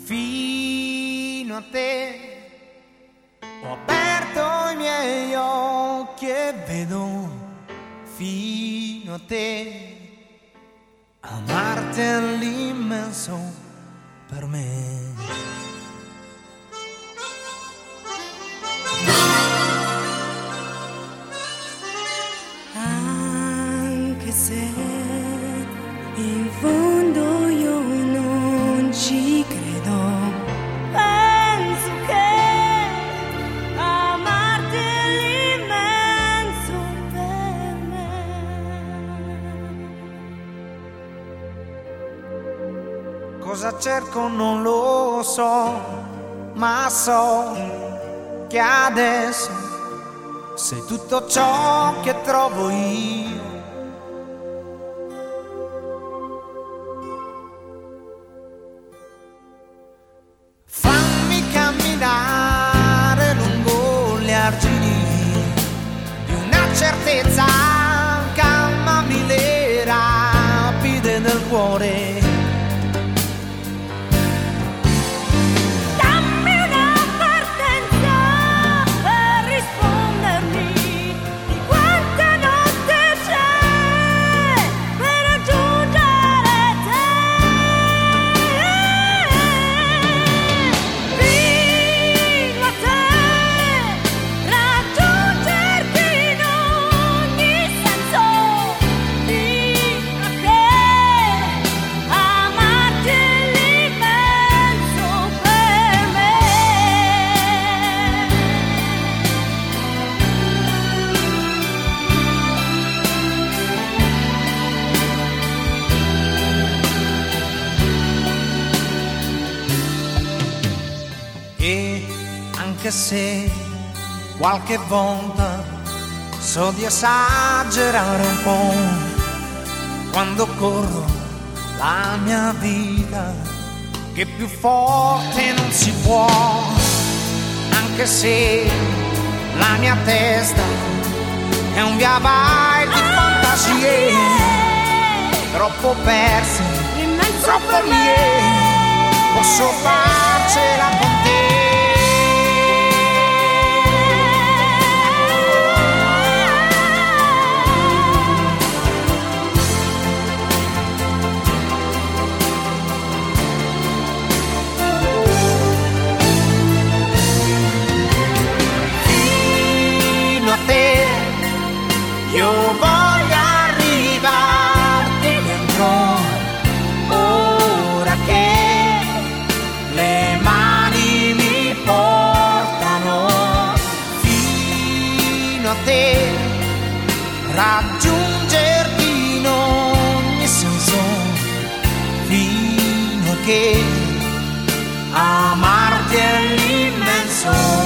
Fino a te ho aperto i miei occhi e vedo fino a te. Amarti è l'immenso per me. Anche se in fondo io non ci credo, penso che amarti è l'immenso per me. Cosa cerco non lo so, ma so che adesso sei tutto ciò che trovo io. Fammi camminare lungo gli argini di una certezza, calmami le rapide del cuore. E anche se qualche volta so di esagerare un po' quando corro la mia vita, che più forte non si può, anche se la mia testa è un via vai di fantasie, troppo perse, troppo mie, posso farcela con te. Fino a te io voglio arrivarti dentro, ora che le mani mi portano fino a te, raggiungerti in ogni senso, fino a che amarti è l'immenso